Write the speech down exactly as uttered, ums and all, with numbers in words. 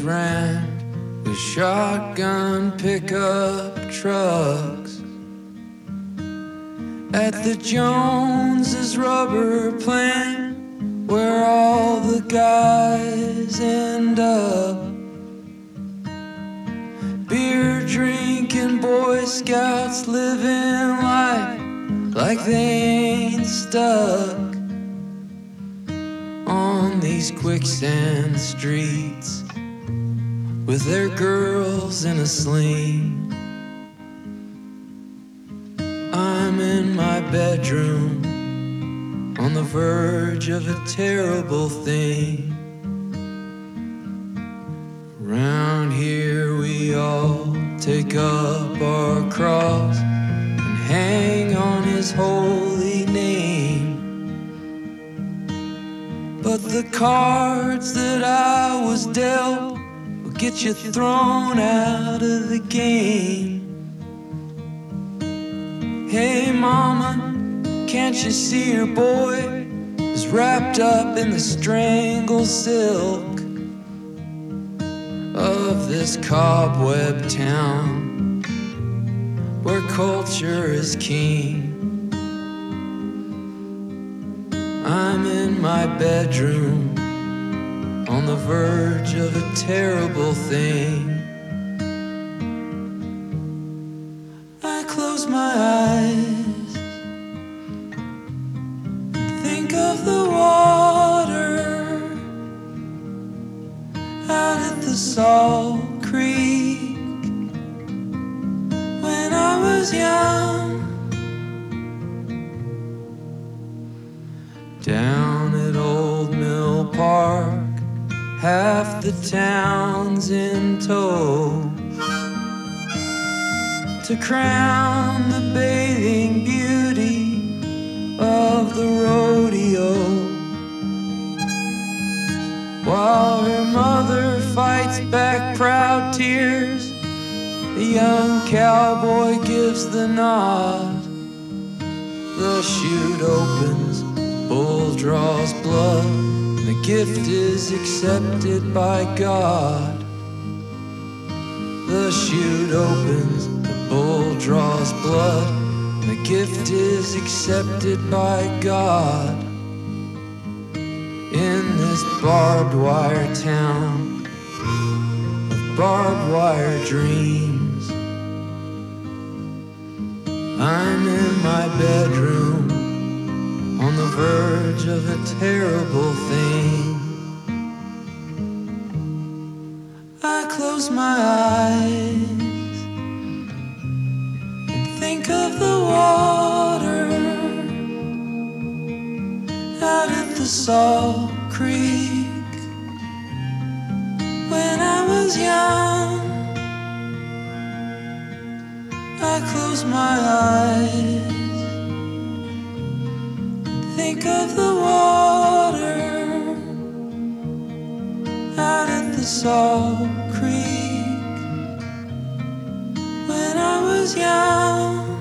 ran with shotgun pickup trucks at the Joneses rubber plant, where all the guys end up. Beer drinking Boy Scouts living life like they ain't stuck on these quicksand streets with their girls in a sling. I'm in my bedroom on the verge of a terrible thing. Around here we all take up our cross and hang on his holy name. But the cards that I was dealt will get you thrown out of the game. Hey mama, can't you see your boy is wrapped up in the strangle silk of this cobweb town where culture is king? I'm in my bedroom on the verge of a terrible thing. I close my eyes and think of the water out at the Salt Creek when I was young. Down at Old Mill Park, half the town's in tow to crown the bathing beauty of the rodeo, while her mother fights back proud tears. The young cowboy gives the nod. The chute opens, bull draws blood, and the gift is accepted by God. The chute opens, the bull draws blood, and the gift is accepted by God. In this barbed wire town of barbed wire dreams, I'm in my bedroom on the verge of a terrible thing. I close my eyes and think of the water out at the Salt Creek when I was young. I close my eyes, think of the water out at the Salt Creek when I was young.